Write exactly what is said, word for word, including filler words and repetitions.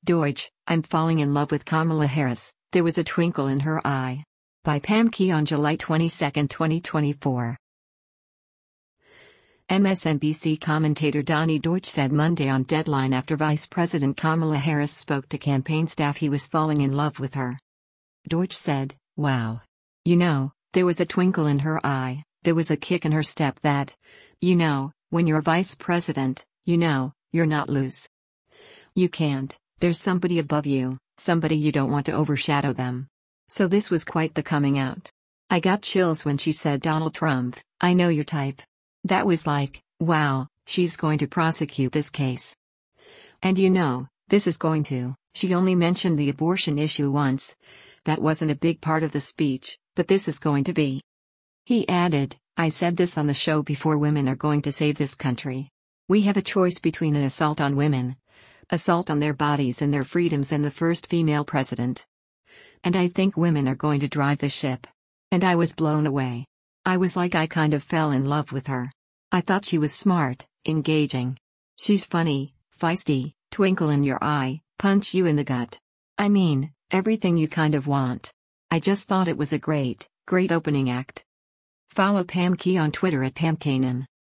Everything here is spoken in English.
Deutsch, I'm falling in love with Kamala Harris, there was a twinkle in her eye. By Pam Key on July twenty-second, twenty twenty-four. M S N B C commentator Donny Deutsch said Monday on Deadline after Vice President Kamala Harris spoke to campaign staff he was falling in love with her. Deutsch said, "Wow. You know, there was a twinkle in her eye, there was a kick in her step that, you know, when you're vice president, you know, you're not loose. You can't, there's somebody above you, somebody you don't want to overshadow them." So this was quite the coming out. I got chills when she said Donald Trump, "I know your type." That was like, wow, she's going to prosecute this case. And you know, this is going to, she only mentioned the abortion issue once. That wasn't a big part of the speech, but this is going to be. He added, "I said this on the show before, women are going to save this country. We have a choice between an assault on women, assault on their bodies and their freedoms, and the first female president. And I think women are going to drive the ship." And I was blown away. I was like, I kind of fell in love with her. I thought she was smart, engaging. She's funny, feisty, twinkle in your eye, punch you in the gut. I mean, everything you kind of want. I just thought it was a great, great opening act. Follow Pam Key on Twitter at Pam Kanan.